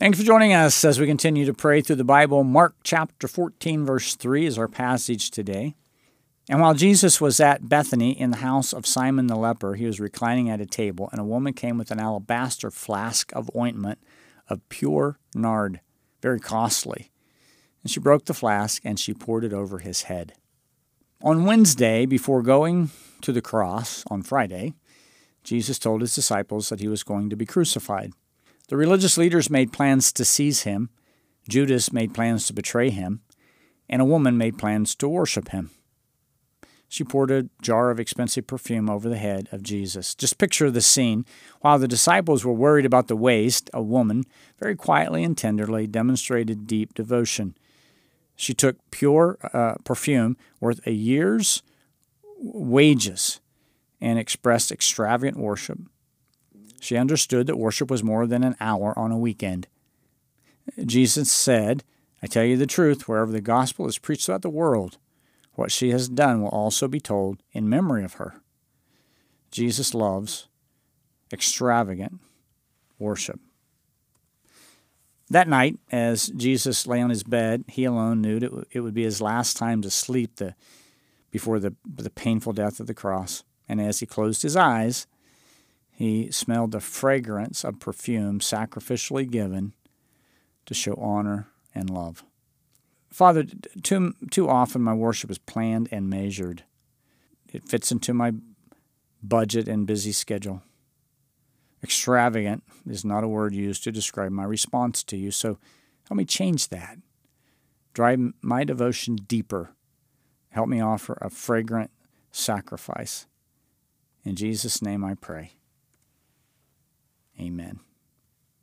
Thanks for joining us as we continue to pray through the Bible. Mark chapter 14, verse 3 is our passage today. And while Jesus was at Bethany in the house of Simon the leper, he was reclining at a table, and a woman came with an alabaster flask of ointment of pure nard, very costly. And she broke the flask, and she poured it over his head. On Wednesday, before going to the cross on Friday, Jesus told his disciples that he was going to be crucified. The religious leaders made plans to seize him, Judas made plans to betray him, and a woman made plans to worship him. She poured a jar of expensive perfume over the head of Jesus. Just picture the scene. While the disciples were worried about the waste, a woman, very quietly and tenderly, demonstrated deep devotion. She took pure perfume worth a year's wages and expressed extravagant worship. She understood that worship was more than an hour on a weekend. Jesus said, "I tell you the truth, wherever the gospel is preached throughout the world, what she has done will also be told in memory of her." Jesus loves extravagant worship. That night, as Jesus lay on his bed, he alone knew it would be his last time to sleep before the painful death of the cross. And as he closed his eyes, he smelled the fragrance of perfume sacrificially given to show honor and love. Father, too often my worship is planned and measured. It fits into my budget and busy schedule. Extravagant is not a word used to describe my response to you, so help me change that. Drive my devotion deeper. Help me offer a fragrant sacrifice. In Jesus' name I pray. Amen.